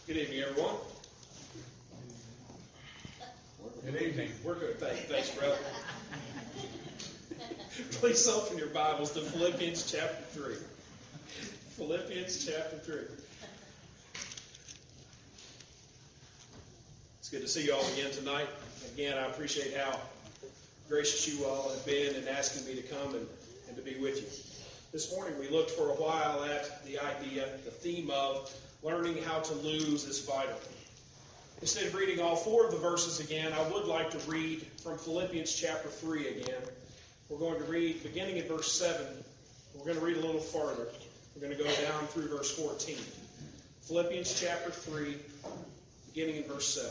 Good evening, everyone. Good evening. We're good. Thanks, brother. Please open your Bibles to Philippians chapter 3. Philippians chapter 3. It's good to see you all again tonight. Again, I appreciate how gracious you all have been in asking me to come and to be with you. This morning we looked for a while at the theme of learning how to lose is vital. Instead of reading all four of the verses again, I would like to read from Philippians chapter 3 again. We're going to read beginning at verse 7. We're going to read a little farther. We're going to go down through verse 14. Philippians chapter 3, beginning in verse 7.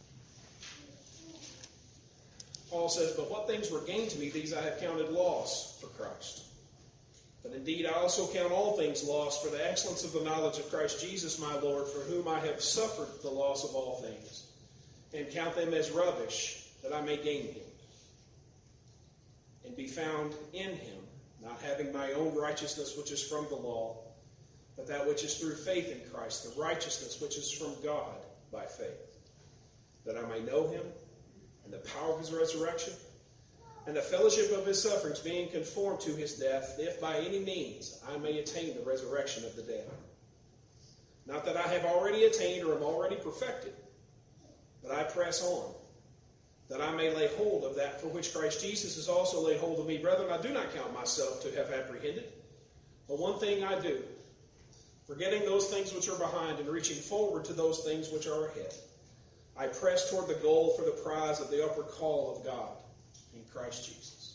Paul says, "But what things were gained to me, these I have counted loss for Christ. But indeed I also count all things lost for the excellence of the knowledge of Christ Jesus my Lord, for whom I have suffered the loss of all things, and count them as rubbish, that I may gain him, and be found in him, not having my own righteousness which is from the law, but that which is through faith in Christ, the righteousness which is from God by faith, that I may know him, and the power of his resurrection, and the fellowship of his sufferings, being conformed to his death, if by any means I may attain the resurrection of the dead. Not that I have already attained or am already perfected, but I press on, that I may lay hold of that for which Christ Jesus has also laid hold of me. Brethren, I do not count myself to have apprehended, but one thing I do, forgetting those things which are behind and reaching forward to those things which are ahead, I press toward the goal for the prize of the upward call of God in Christ Jesus."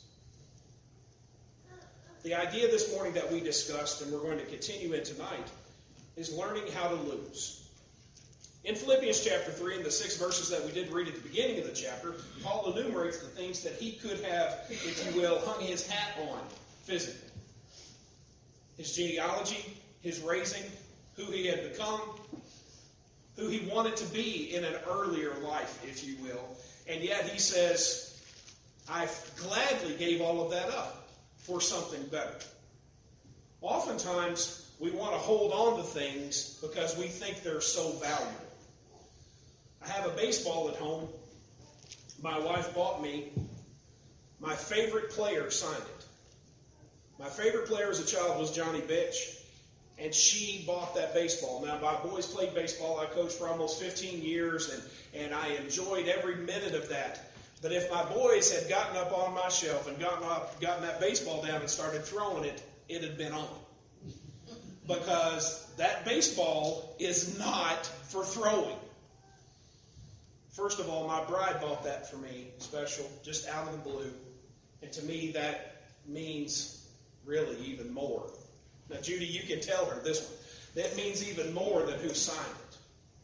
The idea this morning that we discussed, and we're going to continue in tonight, is learning how to lose. In Philippians chapter 3, in the 6 verses that we did read at the beginning of the chapter, Paul enumerates the things that he could have, if you will, hung his hat on physically. His genealogy, his raising, who he had become, who he wanted to be in an earlier life, if you will. And yet he says, I gladly gave all of that up for something better. Oftentimes, we want to hold on to things because we think they're so valuable. I have a baseball at home. My wife bought me. My favorite player signed it. My favorite player as a child was Johnny Bitch, and she bought that baseball. Now, my boys played baseball. I coached for almost 15 years, and I enjoyed every minute of that. But if my boys had gotten up on my shelf and gotten that baseball down and started throwing it, it had been on. Because that baseball is not for throwing. First of all, my bride bought that for me, special, just out of the blue. And to me, that means really even more. Now, Judy, you can tell her this one. That means even more than who signed it.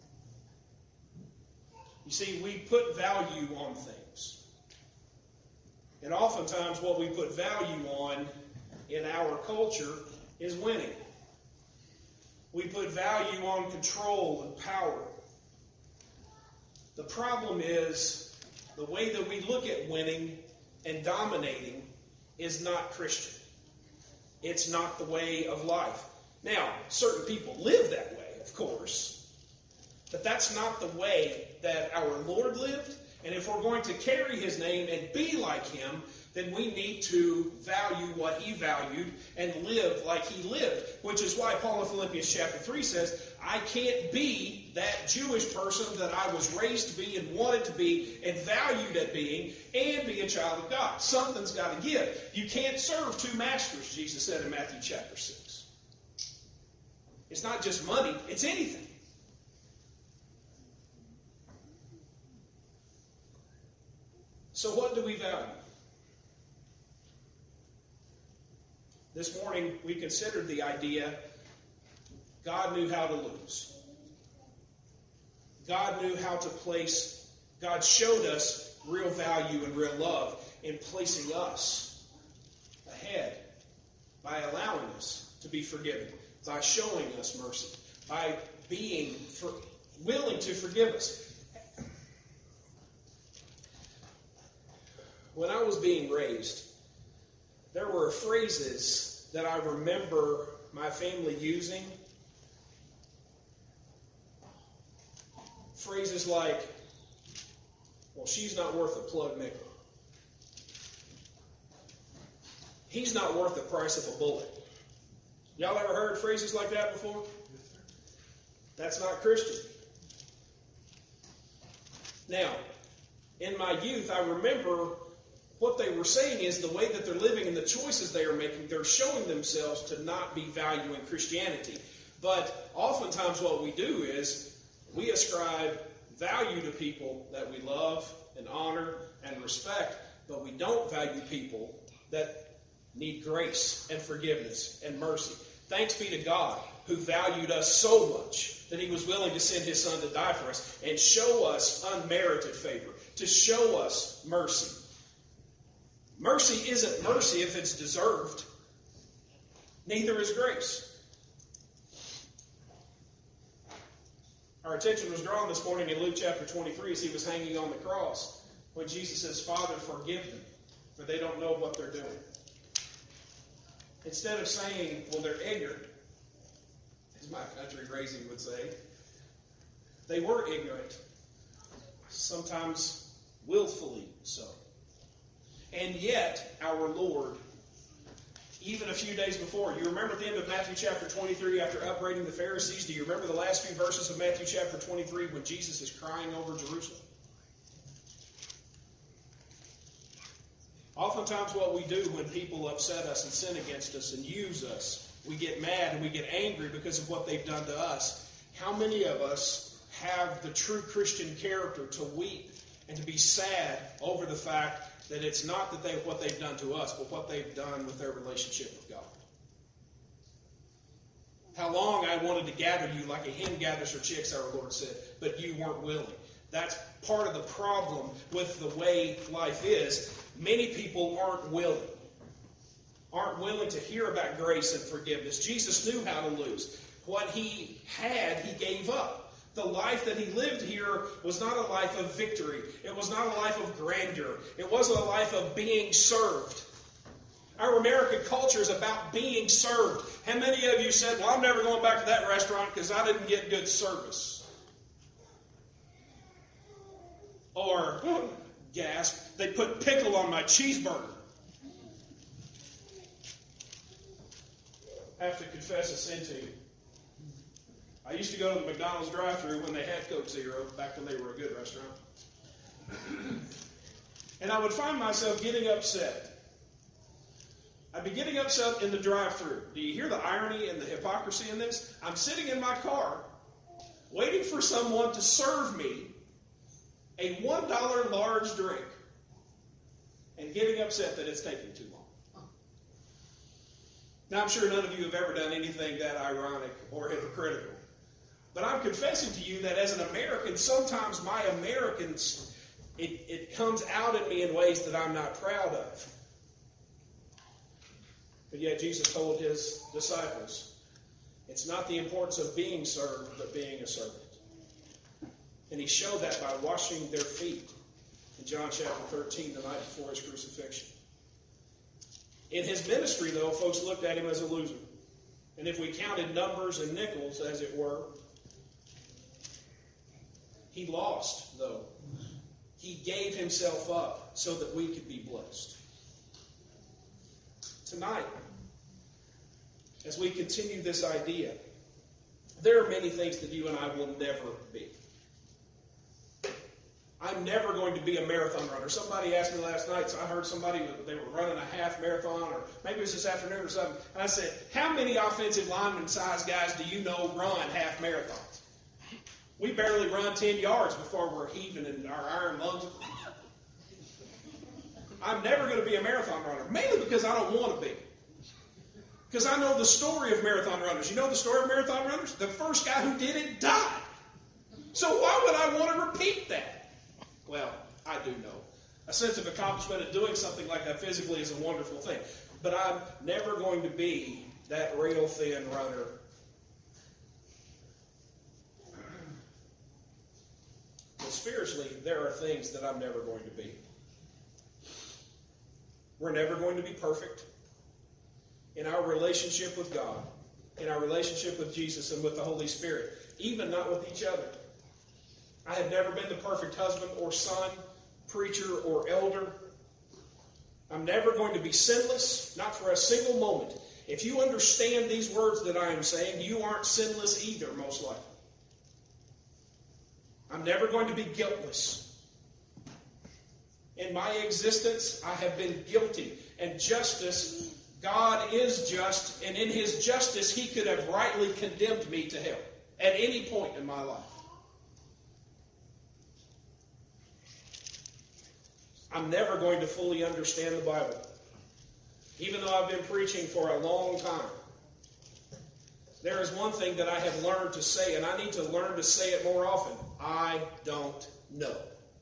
You see, we put value on things. And oftentimes what we put value on in our culture is winning. We put value on control and power. The problem is the way that we look at winning and dominating is not Christian. It's not the way of life. Now, certain people live that way, of course, but that's not the way that our Lord lived. And if we're going to carry his name and be like him, then we need to value what he valued and live like he lived. Which is why Paul in Philippians chapter 3 says, I can't be that Jewish person that I was raised to be and wanted to be and valued at being and be a child of God. Something's got to give. You can't serve two masters, Jesus said in Matthew chapter 6. It's not just money, it's anything. So what do we value? This morning we considered the idea God knew how to lose. God knew how to place, God showed us real value and real love in placing us ahead by allowing us to be forgiven, by showing us mercy, by being willing to forgive us. When I was being raised, there were phrases that I remember my family using phrases like, well, she's not worth a plug nickel. He's not worth the price of a bullet. Y'all ever heard phrases like that before? That's not Christian. Now, in my youth, I remember what they were saying is the way that they're living and the choices they are making, they're showing themselves to not be valuing Christianity. But oftentimes what we do is we ascribe value to people that we love and honor and respect, but we don't value people that need grace and forgiveness and mercy. Thanks be to God who valued us so much that He was willing to send His Son to die for us and show us unmerited favor, to show us mercy. Mercy isn't mercy if it's deserved. Neither is grace. Our attention was drawn this morning in Luke chapter 23 as He was hanging on the cross when Jesus says, Father, forgive them, for they don't know what they're doing. Instead of saying, well, they're ignorant, as my country raising would say, they were ignorant, sometimes willfully so. And yet, our Lord, even a few days before, you remember at the end of Matthew chapter 23, after upbraiding the Pharisees, do you remember the last few verses of Matthew chapter 23 when Jesus is crying over Jerusalem? Oftentimes what we do when people upset us and sin against us and use us, we get mad and we get angry because of what they've done to us. How many of us have the true Christian character to weep and to be sad over the fact that it's not that what they've done to us, but what they've done with their relationship with God? How long I wanted to gather you like a hen gathers her chicks, our Lord said, but you weren't willing. That's part of the problem with the way life is. Many people aren't willing to hear about grace and forgiveness. Jesus knew how to lose. What He had, He gave up. The life that He lived here was not a life of victory. It was not a life of grandeur. It wasn't a life of being served. Our American culture is about being served. How many of you said, well, I'm never going back to that restaurant because I didn't get good service? Or, gasp, they put pickle on my cheeseburger. I have to confess a sin to you. I used to go to the McDonald's drive-thru when they had Coke Zero, back when they were a good restaurant. And I would find myself getting upset. I'd be getting upset in the drive-thru. Do you hear the irony and the hypocrisy in this? I'm sitting in my car, waiting for someone to serve me a $1 large drink, and getting upset that it's taking too long. Now, I'm sure none of you have ever done anything that ironic or hypocritical. But I'm confessing to you that as an American, sometimes my Americans, it comes out at me in ways that I'm not proud of. But yet Jesus told His disciples, it's not the importance of being served, but being a servant. And He showed that by washing their feet in John chapter 13, the night before His crucifixion. In His ministry, though, folks looked at Him as a loser. And if we counted numbers and nickels, as it were, He lost, though. He gave Himself up so that we could be blessed. Tonight, as we continue this idea, there are many things that you and I will never be. I'm never going to be a marathon runner. Somebody asked me last night, so I heard somebody, they were running a half marathon, or maybe it was this afternoon or something. And I said, how many offensive lineman-sized guys do you know run half marathons? We barely run 10 yards before we're heaving in our iron lungs. I'm never going to be a marathon runner, mainly because I don't want to be. Because I know the story of marathon runners. You know the story of marathon runners? The first guy who did it died. So why would I want to repeat that? Well, I do know. A sense of accomplishment of doing something like that physically is a wonderful thing. But I'm never going to be that rail-thin runner. But spiritually, there are things that I'm never going to be. We're never going to be perfect in our relationship with God, in our relationship with Jesus and with the Holy Spirit, even not with each other. I have never been the perfect husband or son, preacher or elder. I'm never going to be sinless, not for a single moment. If you understand these words that I am saying, you aren't sinless either, most likely. I'm never going to be guiltless. In my existence, I have been guilty. And justice, God is just, and in His justice, He could have rightly condemned me to hell at any point in my life. I'm never going to fully understand the Bible, even though I've been preaching for a long time. There is one thing that I have learned to say, and I need to learn to say it more often. I don't know.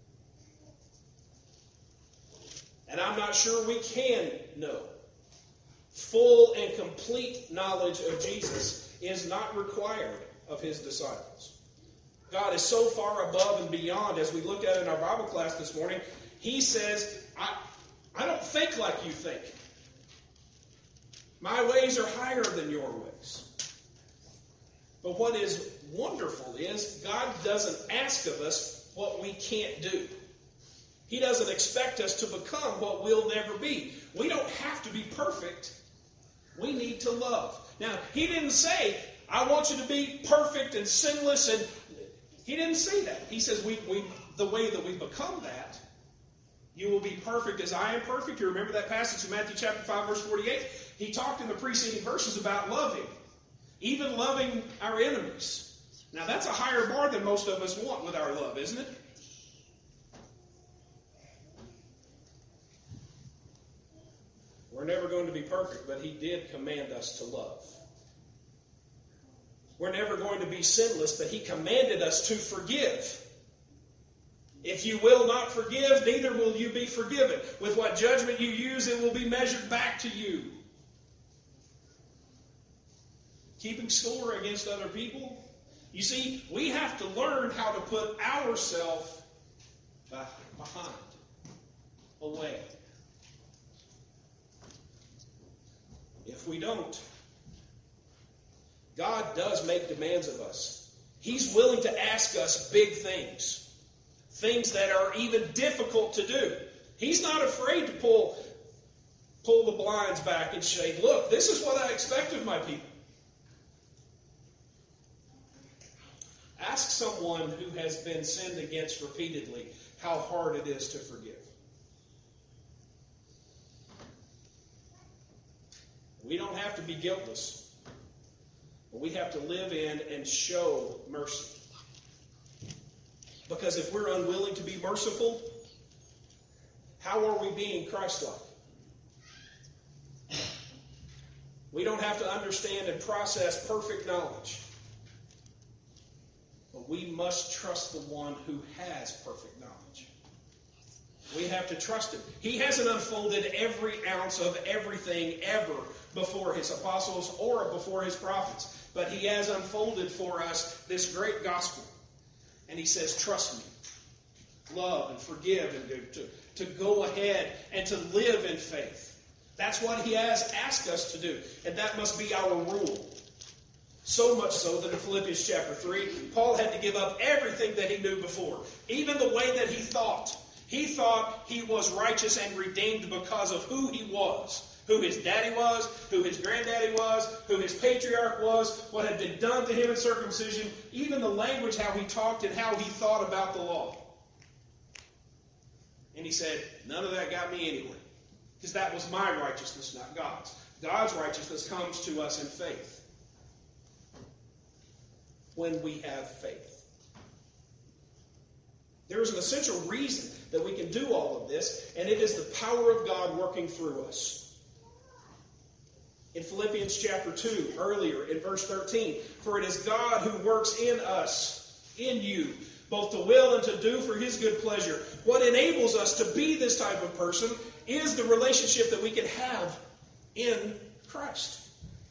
And I'm not sure we can know. Full and complete knowledge of Jesus is not required of His disciples. God is so far above and beyond, as we looked at in our Bible class this morning. He says, I don't think like you think. My ways are higher than your ways. But what is wonderful is God doesn't ask of us what we can't do. He doesn't expect us to become what we'll never be. We don't have to be perfect. We need to love. Now, He didn't say, I want you to be perfect and sinless. And He didn't say that. He says, the way that we become that, you will be perfect as I am perfect. You remember that passage in Matthew chapter 5, verse 48? He talked in the preceding verses about loving. Even loving our enemies. Now that's a higher bar than most of us want with our love, isn't it? We're never going to be perfect, but He did command us to love. We're never going to be sinless, but He commanded us to forgive. If you will not forgive, neither will you be forgiven. With what judgment you use, it will be measured back to you. Keeping score against other people. You see, we have to learn how to put ourselves behind, away. If we don't, God does make demands of us. He's willing to ask us big things. Things that are even difficult to do. He's not afraid to pull the blinds back and say, look, this is what I expect of my people. Ask someone who has been sinned against repeatedly how hard it is to forgive. We don't have to be guiltless, but we have to live in and show mercy. Because if we're unwilling to be merciful, how are we being Christ-like? We don't have to understand and process perfect knowledge. But we must trust the one who has perfect knowledge. We have to trust Him. He hasn't unfolded every ounce of everything ever before His apostles or before His prophets. But He has unfolded for us this great gospel. And He says, trust me. Love and forgive and to go ahead and to live in faith. That's what He has asked us to do. And that must be our rule. So much so that in Philippians chapter 3, Paul had to give up everything that he knew before. Even the way that he thought. He thought he was righteous and redeemed because of who he was. Who his daddy was, who his granddaddy was, who his patriarch was, what had been done to him in circumcision, even the language, how he talked and how he thought about the law. And he said, none of that got me anywhere. Because that was my righteousness, not God's. God's righteousness comes to us in faith. When we have faith. There is an essential reason that we can do all of this, and it is the power of God working through us. In Philippians chapter 2, earlier in verse 13, for it is God who works in us, in you, both to will and to do for His good pleasure. What enables us to be this type of person is the relationship that we can have in Christ.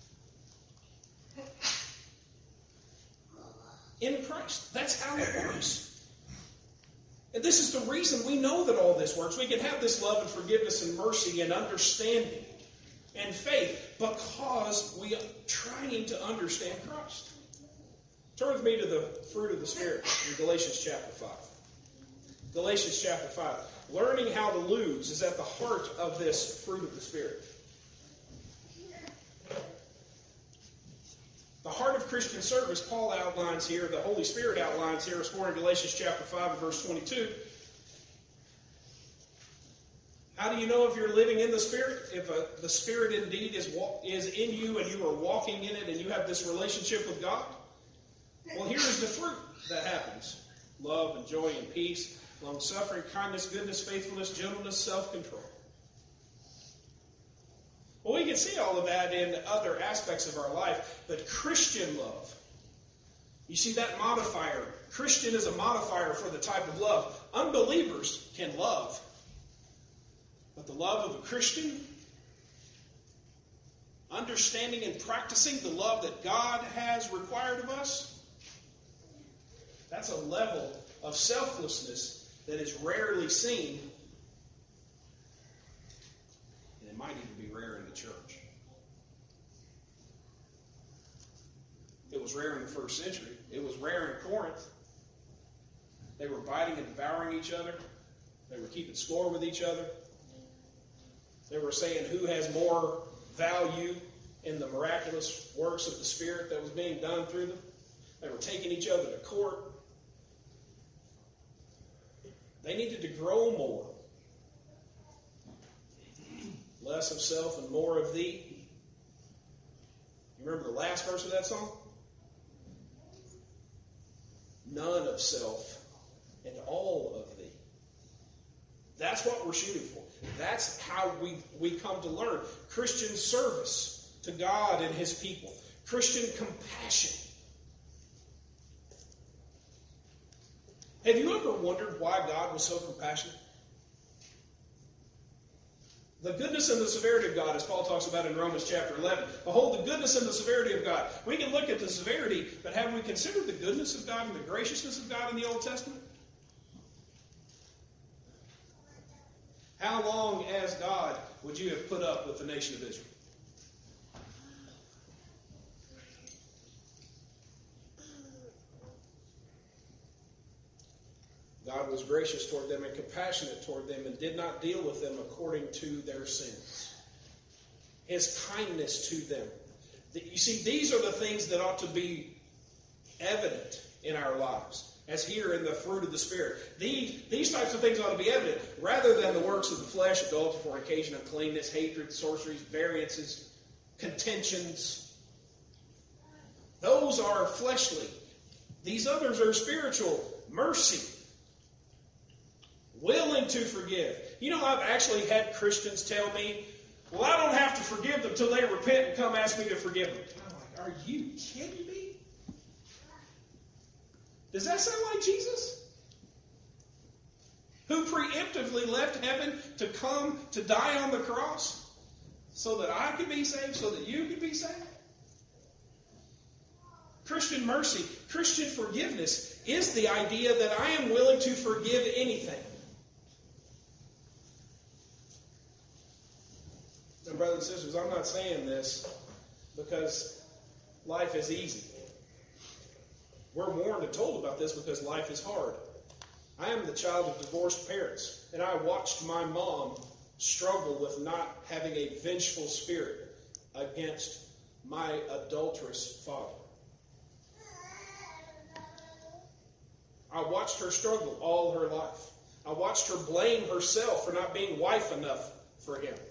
In Christ. That's how it works. And this is the reason we know that all this works. We can have this love and forgiveness and mercy and understanding and faith because we are trying to understand Christ. Turn with me to the fruit of the Spirit in Galatians chapter 5. Galatians chapter 5. Learning how to lose is at the heart of this fruit of the Spirit. The heart of Christian service, Paul outlines here, the Holy Spirit outlines here, is found in Galatians chapter 5 and verse 22. How do you know if you're living in the Spirit? If the Spirit indeed is in you and you are walking in it and you have this relationship with God? Well, here is the fruit that happens. Love and joy and peace, long-suffering, kindness, goodness, faithfulness, gentleness, self-control. Well, we can see all of that in other aspects of our life, but Christian love, you see that modifier. Christian is a modifier for the type of love. Unbelievers can love, but the love of a Christian, understanding and practicing the love that God has required of us, that's a level of selflessness that is rarely seen, and it might even be rare in the church. It was rare in the first century. It was rare in Corinth. They were biting and devouring each other. They were keeping score with each other. They were saying who has more value in the miraculous works of the Spirit that was being done through them. They were taking each other to court. They needed to grow more. Less of self and more of thee. You remember the last verse of that song? None of self and all of thee. That's what we're shooting for. That's how we come to learn. Christian service to God and His people. Christian compassion. Have you ever wondered why God was so compassionate? The goodness and the severity of God, as Paul talks about in Romans chapter 11. Behold, the goodness and the severity of God. We can look at the severity, but have we considered the goodness of God and the graciousness of God in the Old Testament? How long as God would you have put up with the nation of Israel? God was gracious toward them and compassionate toward them and did not deal with them according to their sins. His kindness to them. You see, these are the things that ought to be evident in our lives, as here in the fruit of the Spirit. These types of things ought to be evident, rather than the works of the flesh, adultery, fornication, uncleanness, hatred, sorceries, variances, contentions. Those are fleshly. These others are spiritual. Mercy. Willing to forgive. You know, I've actually had Christians tell me, well, I don't have to forgive them until they repent and come ask me to forgive them. And I'm like, are you kidding me? Does that sound like Jesus? Who preemptively left heaven to come to die on the cross so that I could be saved, so that you could be saved? Christian mercy, Christian forgiveness is the idea that I am willing to forgive anything. And brothers and sisters, I'm not saying this because life is easy. We're warned and told about this because life is hard. I am the child of divorced parents, and I watched my mom struggle with not having a vengeful spirit against my adulterous father. I watched her struggle all her life. I watched her blame herself for not being wife enough for him.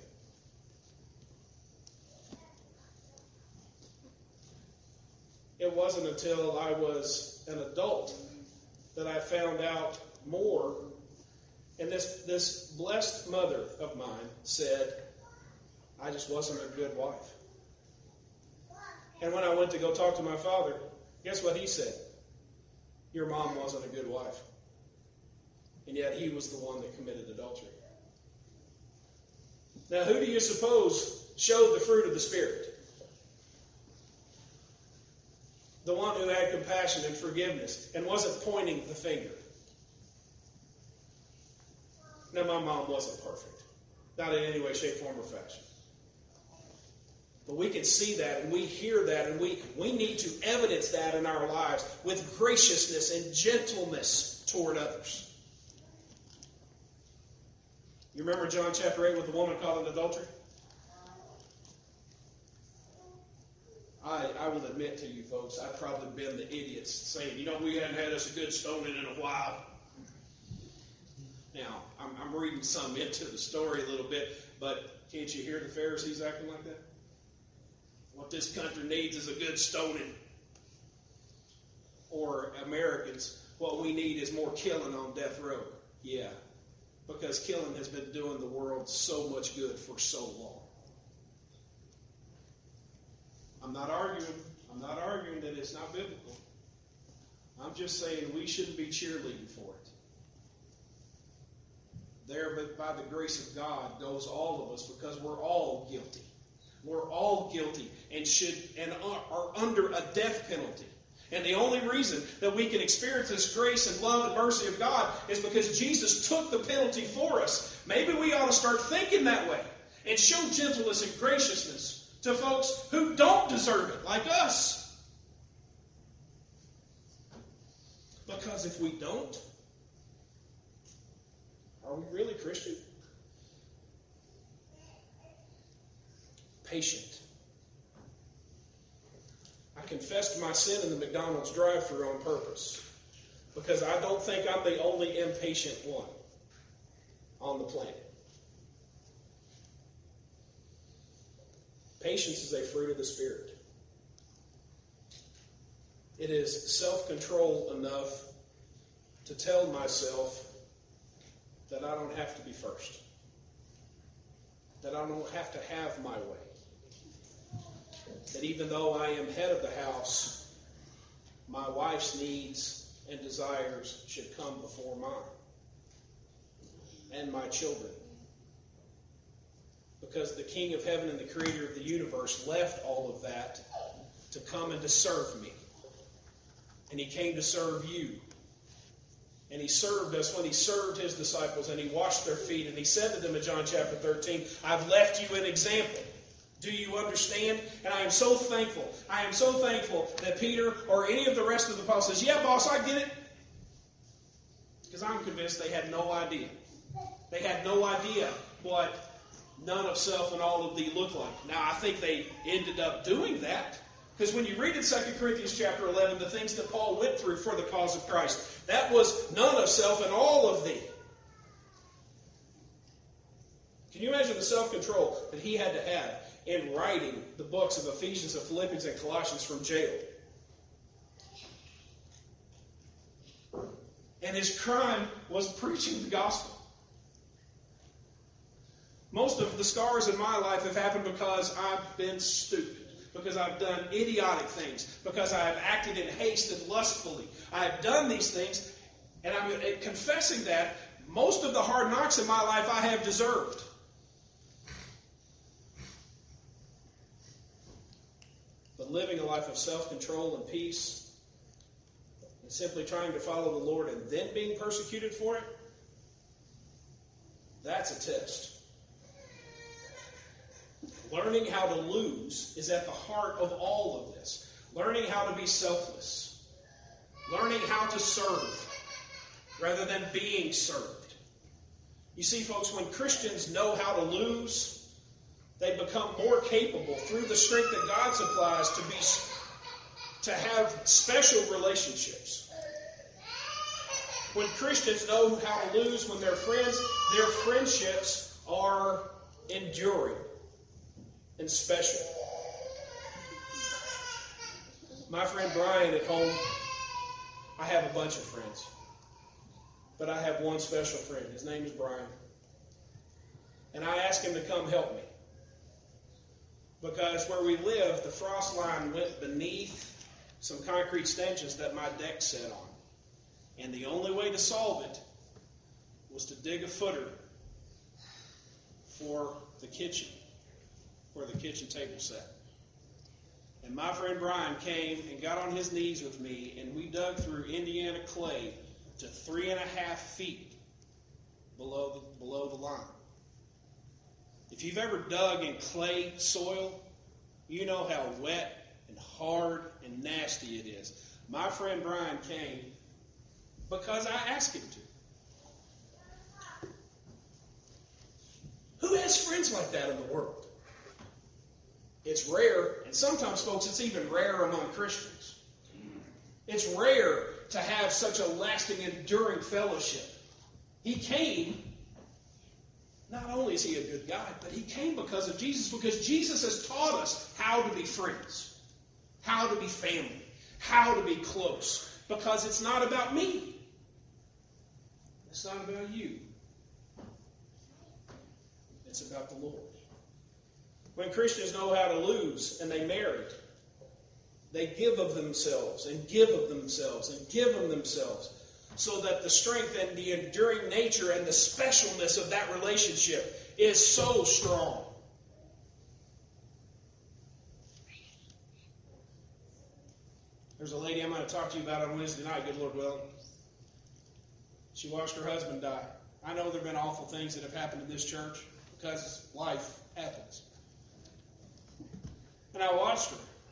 It wasn't until I was an adult that I found out more. And this blessed mother of mine said, I just wasn't a good wife. And when I went to go talk to my father, guess what he said? Your mom wasn't a good wife. And yet he was the one that committed adultery. Now, who do you suppose showed the fruit of the Spirit? The one who had compassion and forgiveness and wasn't pointing the finger. Now, my mom wasn't perfect. Not in any way, shape, form, or fashion. But we can see that and we hear that, and we need to evidence that in our lives with graciousness and gentleness toward others. You remember John chapter 8 with the woman caught in adultery? I will admit to you folks, I've probably been the idiots saying, we hadn't had us a good stoning in a while. Now, I'm reading some into the story a little bit, but can't you hear the Pharisees acting like that? What this country needs is a good stoning. Or Americans, what we need is more killing on death row. Yeah, because killing has been doing the world so much good for so long. I'm not arguing that it's not biblical. I'm just saying we shouldn't be cheerleading for it. There, but by the grace of God, goes all of us, because we're all guilty. We're all guilty and are under a death penalty. And the only reason that we can experience this grace and love and mercy of God is because Jesus took the penalty for us. Maybe we ought to start thinking that way and show gentleness and graciousness to folks who don't deserve it, like us. Because if we don't, are we really Christian? Patient. I confessed my sin in the McDonald's drive-thru on purpose, because I don't think I'm the only impatient one on the planet. Patience is a fruit of the Spirit. It is self-control enough to tell myself that I don't have to be first, that I don't have to have my way, that even though I am head of the house, my wife's needs and desires should come before mine and my children. Because the King of Heaven and the Creator of the universe left all of that to come and to serve me. And He came to serve you. And He served us when He served His disciples, and He washed their feet. And He said to them in John chapter 13, I've left you an example. Do you understand? And I am so thankful. I am so thankful that Peter or any of the rest of the apostles says, yeah, boss, I get it. Because I'm convinced they had no idea. They had no idea what none of self and all of thee look like. Now, I think they ended up doing that. Because when you read in 2 Corinthians chapter 11, the things that Paul went through for the cause of Christ, that was none of self and all of thee. Can you imagine the self-control that he had to have in writing the books of Ephesians and Philippians and Colossians from jail? And his crime was preaching the gospel. Most of the scars in my life have happened because I've been stupid, because I've done idiotic things, because I have acted in haste and lustfully. I have done these things, and I'm confessing that most of the hard knocks in my life I have deserved. But living a life of self-control and peace, and simply trying to follow the Lord and then being persecuted for it, that's a test. Learning how to lose is at the heart of all of this. Learning how to be selfless. Learning how to serve rather than being served. You see, folks, when Christians know how to lose, they become more capable through the strength that God supplies to have special relationships. When Christians know how to lose, when they're friends, their friendships are enduring and special. My friend Brian at home, I have a bunch of friends, but I have one special friend. His name is Brian. And I asked him to come help me. Because where we live, the frost line went beneath some concrete stanchions that my deck sat on. And the only way to solve it was to dig a footer for the kitchen, where the kitchen table sat. And my friend Brian came and got on his knees with me, and we dug through Indiana clay to 3.5 feet below the line. If you've ever dug in clay soil, You know how wet and hard and nasty it is. My friend Brian came because I asked him to. Who has friends like that in the world? It's rare, and sometimes, folks, it's even rare among Christians. It's rare to have such a lasting, enduring fellowship. He came, not only is he a good guy, but he came because of Jesus, because Jesus has taught us how to be friends, how to be family, how to be close, because it's not about me. It's not about you. It's about the Lord. When Christians know how to lose and they marry, they give of themselves and give of themselves and give of themselves so that the strength and the enduring nature and the specialness of that relationship is so strong. There's a lady I'm going to talk to you about on Wednesday night, good Lord willing. She watched her husband die. I know there have been awful things that have happened in this church because life happens. And I watched her.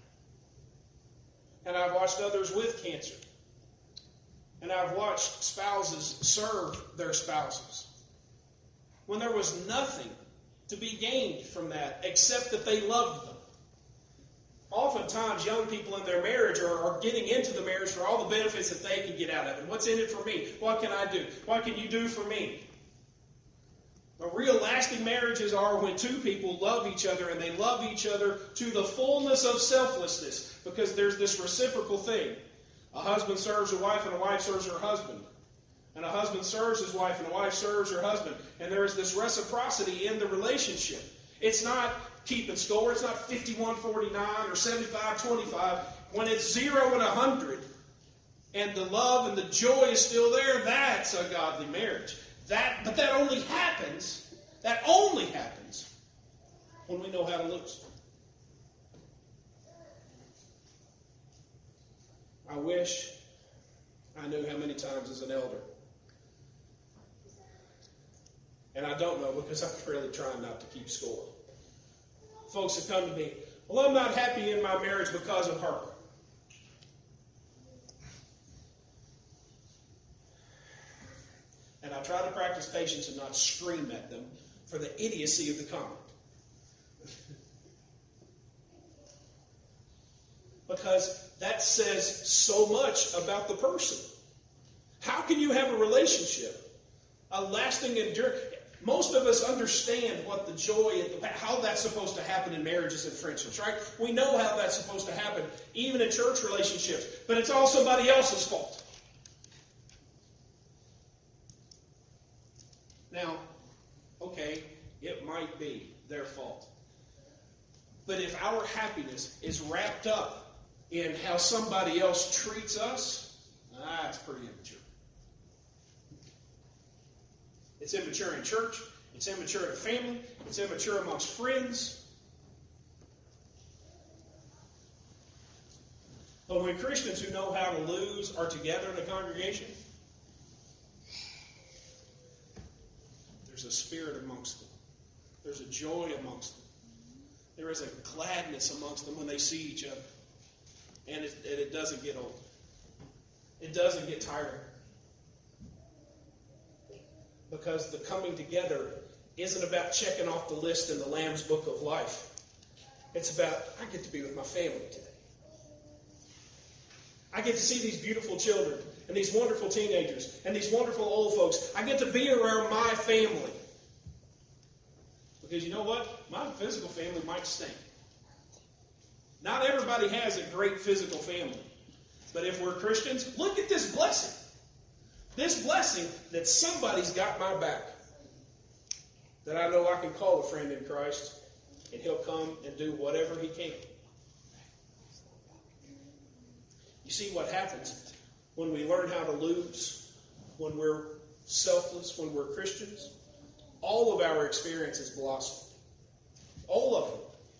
And I've watched others with cancer. And I've watched spouses serve their spouses. When there was nothing to be gained from that except that they loved them. Oftentimes, young people in their marriage are getting into the marriage for all the benefits that they can get out of it. What's in it for me? What can I do? What can you do for me? But real lasting marriages are when two people love each other and they love each other to the fullness of selflessness, because there's this reciprocal thing. A husband serves a wife and a wife serves her husband. And a husband serves his wife and a wife serves her husband. And there is this reciprocity in the relationship. It's not keeping score. It's not 51-49 or 75-25. When it's 0 and 100 and the love and the joy is still there, that's a godly marriage. But that only happens when we know how to lose. I wish I knew how many times as an elder. And I don't know because I'm really trying not to keep score. Folks have come to me, well, I'm not happy in my marriage because of her. And I try to practice patience and not scream at them for the idiocy of the comment. Because that says so much about the person. How can you have a relationship, a lasting endurance? Most of us understand what the joy and how that's supposed to happen in marriages and friendships, right? We know how that's supposed to happen, even in church relationships. But it's all somebody else's fault. Now, okay, it might be their fault. But if our happiness is wrapped up in how somebody else treats us, it's pretty immature. It's immature in church. It's immature in family. It's immature amongst friends. But when Christians who know how to lose are together in a congregation, there's a spirit amongst them. There's a joy amongst them. There is a gladness amongst them when they see each other. And it doesn't get old. It doesn't get tiring. Because the coming together isn't about checking off the list in the Lamb's Book of Life. It's about, I get to be with my family today. I get to see these beautiful children and these wonderful teenagers and these wonderful old folks. I get to be around my family. Because you know what? My physical family might stink. Not everybody has a great physical family. But if we're Christians, look at this blessing. This blessing that somebody's got my back. That I know I can call a friend in Christ and he'll come and do whatever he can. You see what happens when we learn how to lose, when we're selfless, when we're Christians? All of our experiences blossom. All of them.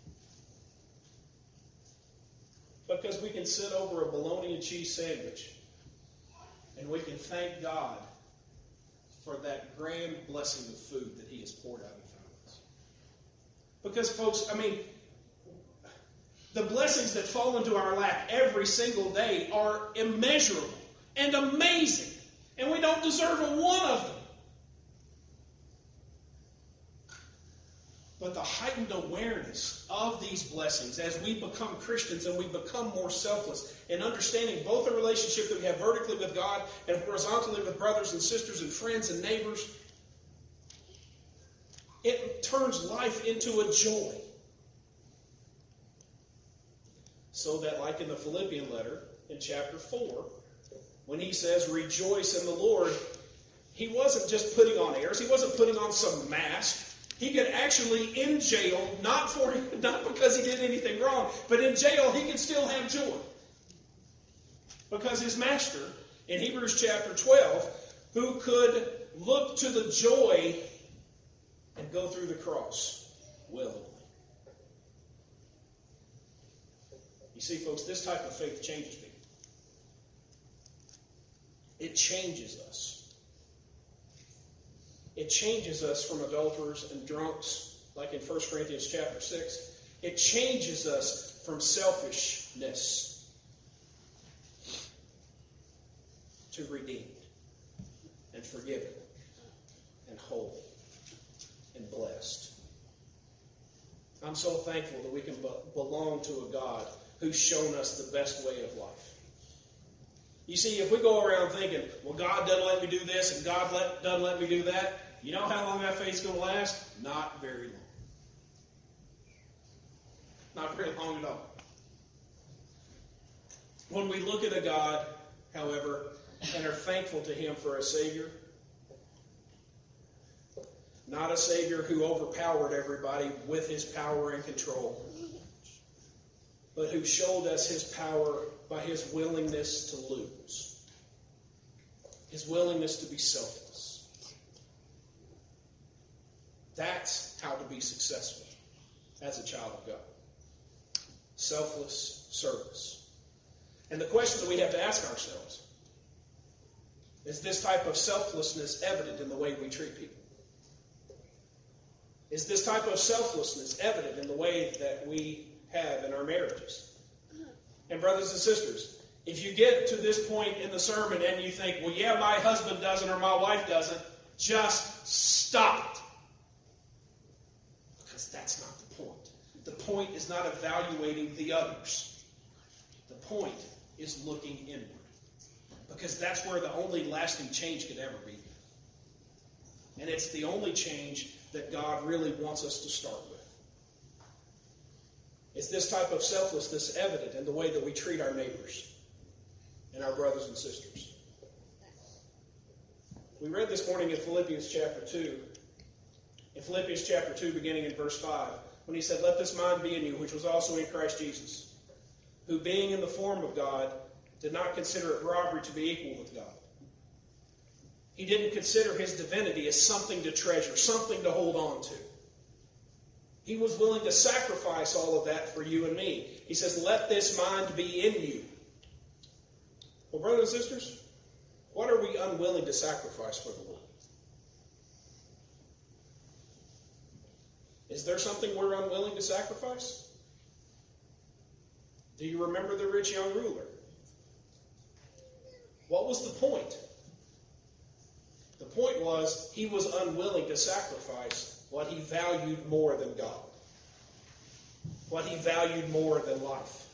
Because we can sit over a bologna and cheese sandwich and we can thank God for that grand blessing of food that He has poured out in front of us. Because, folks, The blessings that fall into our lap every single day are immeasurable and amazing. And we don't deserve a one of them. But the heightened awareness of these blessings as we become Christians and we become more selfless and understanding both the relationship that we have vertically with God and horizontally with brothers and sisters and friends and neighbors, it turns life into a joy. So that, like in the Philippian letter in chapter 4, when he says, rejoice in the Lord, he wasn't just putting on airs. He wasn't putting on some mask. He could actually, in jail, not because he did anything wrong, but in jail he could still have joy. Because his master, in Hebrews chapter 12, who could look to the joy and go through the cross willingly. You see, folks, this type of faith changes people. It changes us. It changes us from adulterers and drunks, like in 1 Corinthians chapter 6. It changes us from selfishness to redeemed and forgiven and whole and blessed. I'm so thankful that we can belong to a God who's shown us the best way of life. You see, if we go around thinking, well, God doesn't let me do this and God doesn't let me do that, you know how long that faith's going to last? Not very long. Not very long at all. When we look at a God, however, and are thankful to Him for a Savior, not a Savior who overpowered everybody with His power and control, but who showed us His power by His willingness to lose. His willingness to be selfless. That's how to be successful as a child of God. Selfless service. And the question that we have to ask ourselves, is this type of selflessness evident in the way we treat people? Is this type of selflessness evident in the way that we have in our marriages? And brothers and sisters, if you get to this point in the sermon and you think, well, yeah, my husband doesn't or my wife doesn't, just stop it. Because that's not the point. The point is not evaluating the others. The point is looking inward. Because that's where the only lasting change could ever be. And it's the only change that God really wants us to start with. Is this type of selflessness evident in the way that we treat our neighbors and our brothers and sisters? We read this morning in Philippians chapter 2. In Philippians chapter 2, beginning in verse 5, when he said, let this mind be in you, which was also in Christ Jesus, who being in the form of God, did not consider it robbery to be equal with God. He didn't consider his divinity as something to treasure, something to hold on to. He was willing to sacrifice all of that for you and me. He says, let this mind be in you. Well, brothers and sisters, what are we unwilling to sacrifice for the Lord? Is there something we're unwilling to sacrifice? Do you remember the rich young ruler? What was the point? The point was he was unwilling to sacrifice what he valued more than God. What he valued more than life.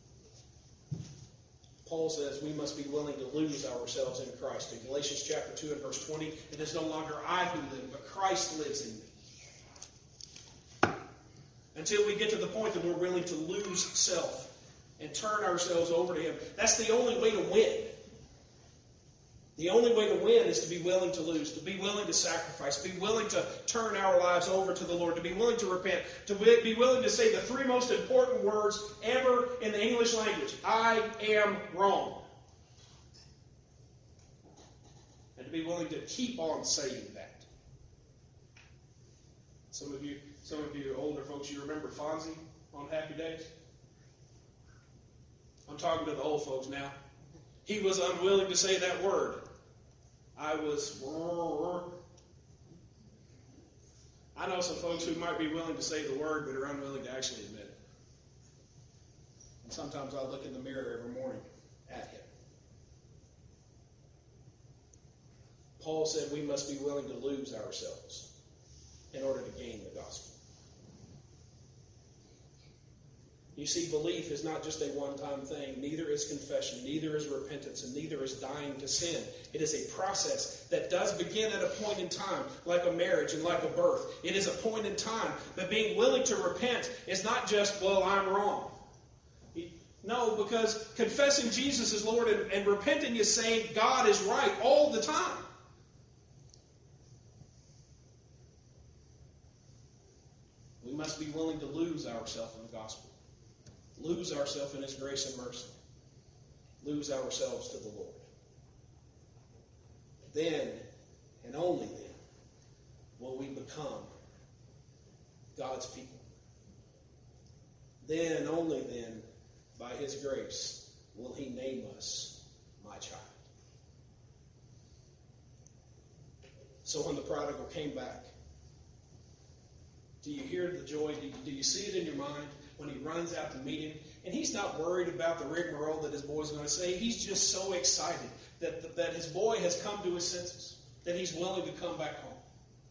Paul says we must be willing to lose ourselves in Christ. In Galatians chapter 2 and verse 20, it is no longer I who live, but Christ lives in me. Until we get to the point that we're willing to lose self and turn ourselves over to Him. That's the only way to win. The only way to win is to be willing to lose, to be willing to sacrifice, to be willing to turn our lives over to the Lord, to be willing to repent, to be willing to say the three most important words ever in the English language. I am wrong. And to be willing to keep on saying that. Some of you older folks, you remember Fonzie on Happy Days? I'm talking to the old folks now. He was unwilling to say that word. I know some folks who might be willing to say the word but are unwilling to actually admit it. And sometimes I look in the mirror every morning at him. Paul said we must be willing to lose ourselves in order to gain the gospel. You see, belief is not just a one-time thing. Neither is confession. Neither is repentance. And neither is dying to sin. It is a process that does begin at a point in time, like a marriage and like a birth. It is a point in time. But being willing to repent is not just, well, I'm wrong. No, because confessing Jesus as Lord and repenting is saying God is right all the time. We must be willing to lose ourselves in the gospel. Lose ourselves in His grace and mercy. Lose ourselves to the Lord. Then, and only then, will we become God's people. Then and only then, by His grace, will He name us my child. So when the prodigal came back, do you hear the joy? Do you see it in your mind when he runs out to meet him? And he's not worried about the rigmarole that his boy's going to say. He's just so excited that his boy has come to his senses, that he's willing to come back home.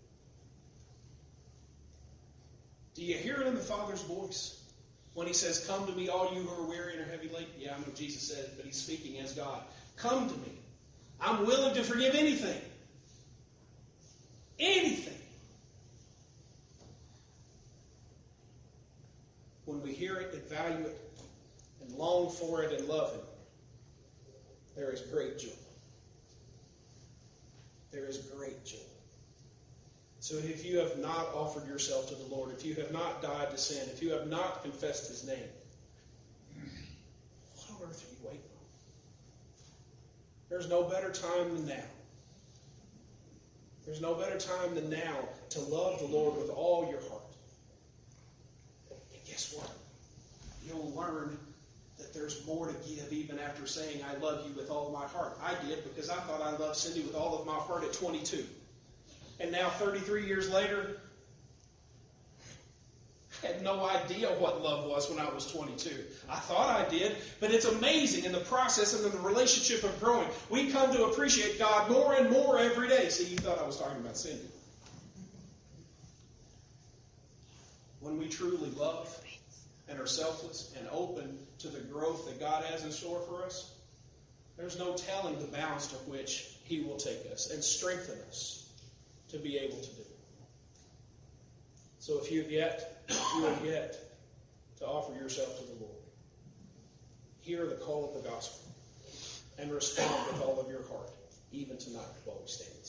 Do you hear it in the Father's voice when He says, "Come to me, all you who are weary and are heavy laden"? Yeah, I know Jesus said it, but He's speaking as God. Come to me. I'm willing to forgive anything. Anything. When we hear it and value it and long for it and love Him, there is great joy. There is great joy. So if you have not offered yourself to the Lord, if you have not died to sin, if you have not confessed His name, what on earth are you waiting on? There's no better time than now. There's no better time than now to love the Lord with all your heart. Guess what? You'll learn that there's more to give even after saying, "I love you with all my heart." I did, because I thought I loved Cindy with all of my heart at 22. And now, 33 years later, I had no idea what love was when I was 22. I thought I did, but it's amazing in the process and in the relationship of growing. We come to appreciate God more and more every day. See, you thought I was talking about Cindy. When we truly love and are selfless and open to the growth that God has in store for us, there's no telling the bounds to which He will take us and strengthen us to be able to do. So if you have yet to offer yourself to the Lord, hear the call of the gospel and respond with all of your heart, even tonight while we stand.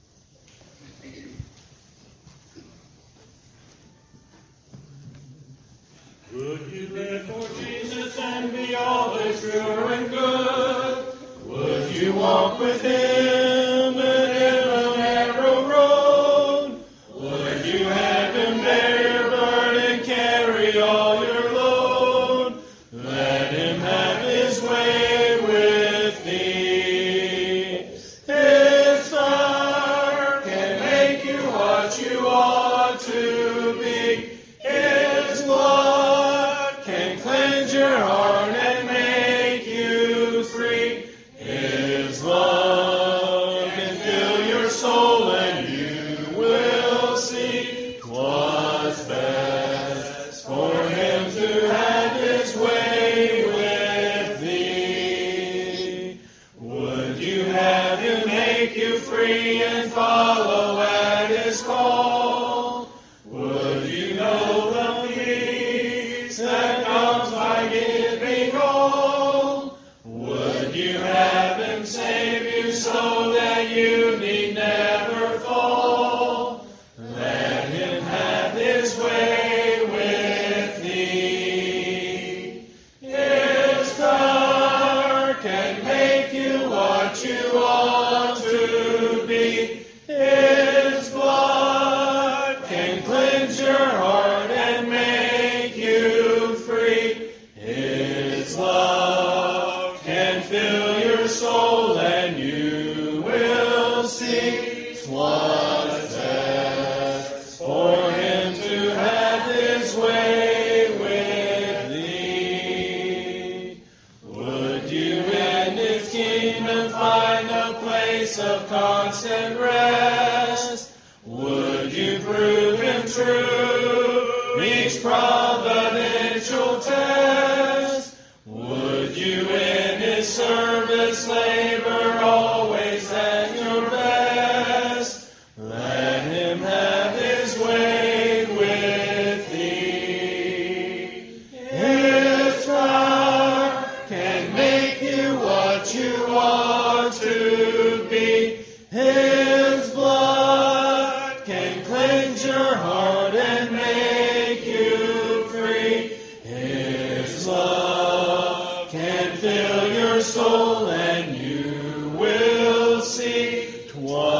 Would you live for Jesus and be always pure and good? Would you walk with Him in a narrow road? Would you have Him bear your burden, carry all your load? Let Him have His way with thee. His fire can make you what you ought to be. His blood can cleanse your heart and make you free. His love can fill your soul and you will see 'twas best for Him to have His way with thee. Would you have Him make you free and follow at His call? Would you know the peace that comes by giving all? Would you have Him save you so that you need never fall? Let Him have His way with thee. His power can make you what you ought to be. His blood can cleanse your heart and make you free. His love can fill your soul and you will see 'twas best for Him to have His way with thee. place of constant rest. Would you prove him true each providential test? Would you in his service labor always at your best? Let him have his way with thee. His power can make you what you want to be. His blood can cleanse your heart and make you free. His love can fill your soul and you will see 'twas